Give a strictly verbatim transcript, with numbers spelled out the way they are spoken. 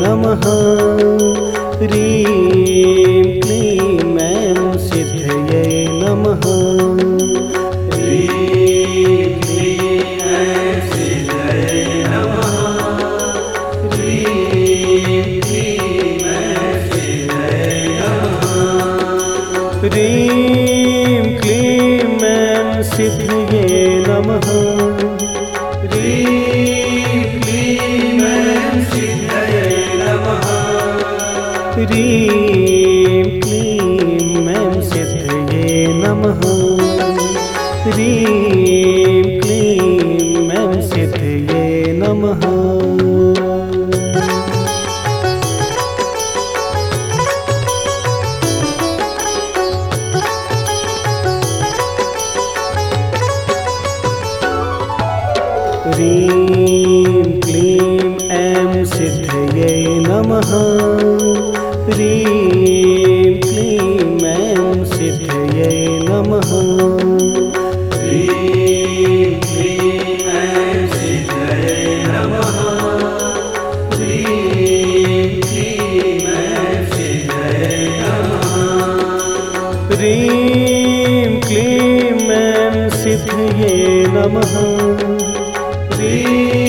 नमः। ह्रीं क्लीं ऐं सिद्धये नमः। ह्रीं क्लीं ऐं सिद्धये नमः। ह्रीं क्लीं ऐं सिद्धये नमः। ह्रीं क्लीं ऐं सिद्धये नमः। ह्रीं क्लीं ऐं सिद्धये नमः। ह्रीं क्लीं ऐं सिद्धये नमः। ह्रीं क्लीं ऐं सिद्धये नमः। ह्रीं क्लीं ऐं सिद्धये नमः। ह्रीं क्लीं ऐं सिद्धये नमः। ह्रीं क्लीं ऐं सिद्धये नमः। ह्रीं क्लीं ऐं सिद्धये नमः। ह्रीं क्लीं ऐं सिद्धये नमः। ह्रीं